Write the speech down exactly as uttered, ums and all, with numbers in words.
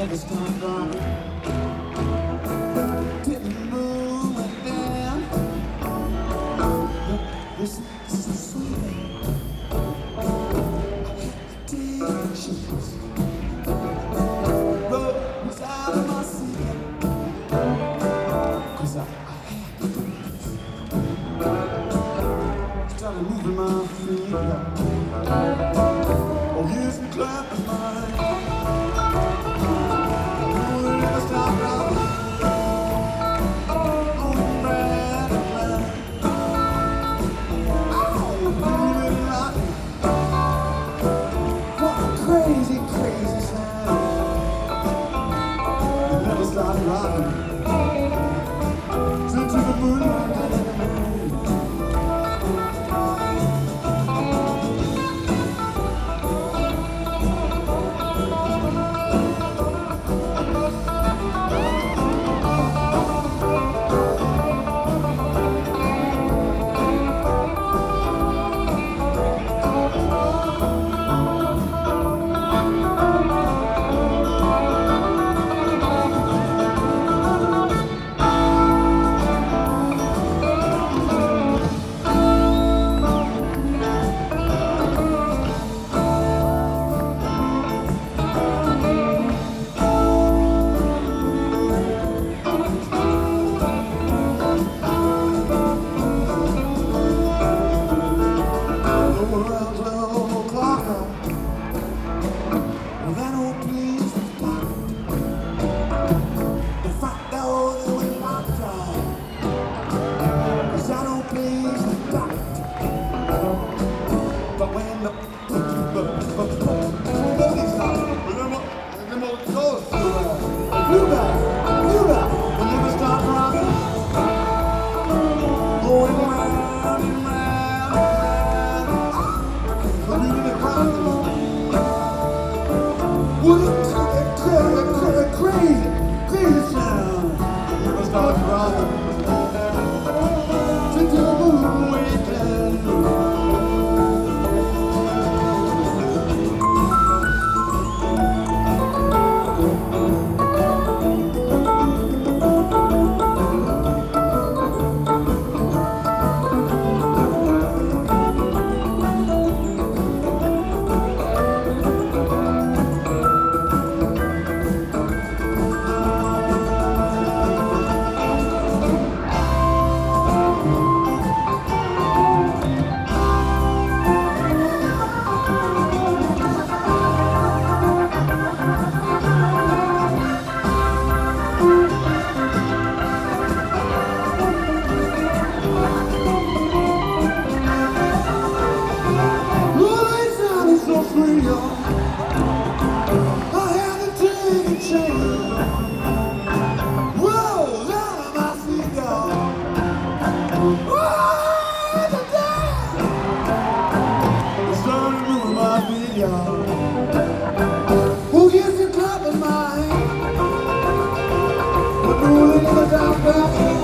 never stopped rocking. Didn't move went down. This is so sweet. Addictions. Blood was out of my seat. Cause I, I had to do this. Started moving my feet. Oh, here's me clapping my hands. Crazy, crazy sound. It never stopped rocking. Till to the moonlight. But when the police stop, remember, remember what it goes. Bluebell, Bluebell, will never stop rocking. Going round and round and round. But you need a crowd. What a crazy, crazy, crazy sound. Never stop rocking. To the moon weekend. I haven't taken a chance. Rolls out of my cigar. Oh, the dance. It's starting to move my feet, y'all. Who gives you clapping my hand? But no, it's not